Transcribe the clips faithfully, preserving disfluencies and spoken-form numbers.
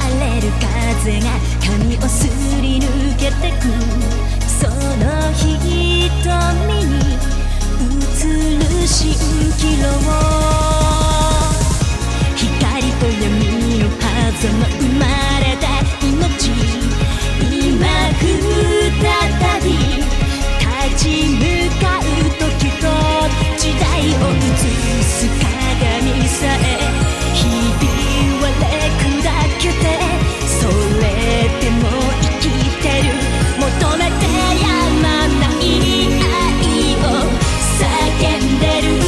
れる風が髪をすり抜けてく、その瞳に映る蜃気楼、光と闇の狭間生まれた命、今再び立ち向かう時と時代を映す鏡さえひび割れ砕けて、それでも生きてる、求めてやまない愛を叫んでる、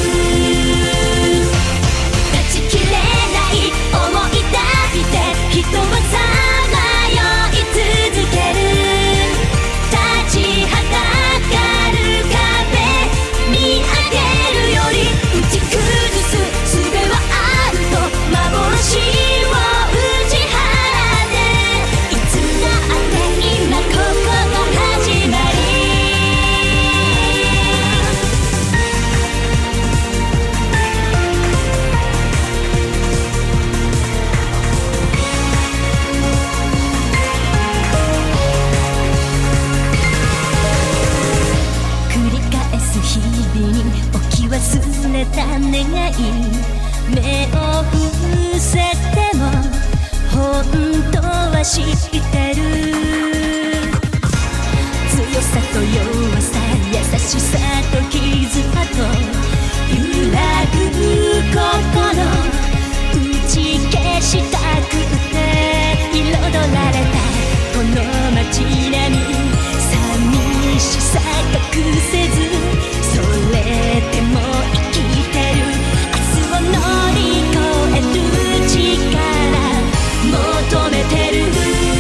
断ち切れない想い抱いて人はさまよい続ける、立ちはだかる壁見上げるより打ち崩す術はあると幻を打ち払って、いつだって今ここが始まり、繰り返す日々に置き忘れた願い、目を伏せても本当は知ってる、強さと弱さ、優しさと傷跡、揺らぐ心打ち消したくて彩られたこの街並み、寂しさ隠せず、それでも生きてる、明日を乗り越える力求めてる、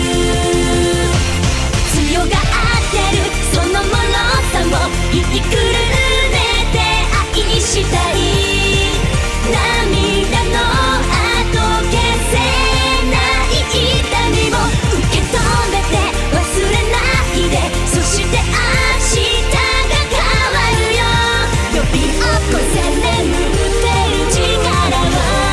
強がってるその脆さも言いくるめて愛したい、涙の後消せない痛みも受け止めて忘れないで、そして明日が変わるよ、呼び起こせ眠ってる力は、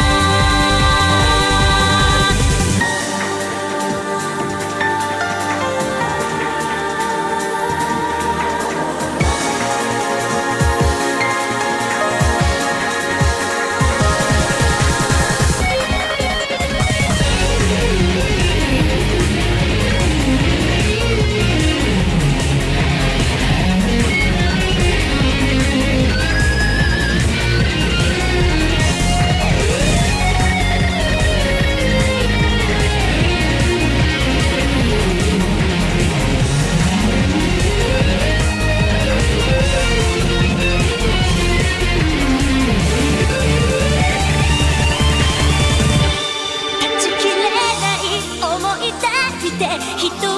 断ち切れない想い抱いて人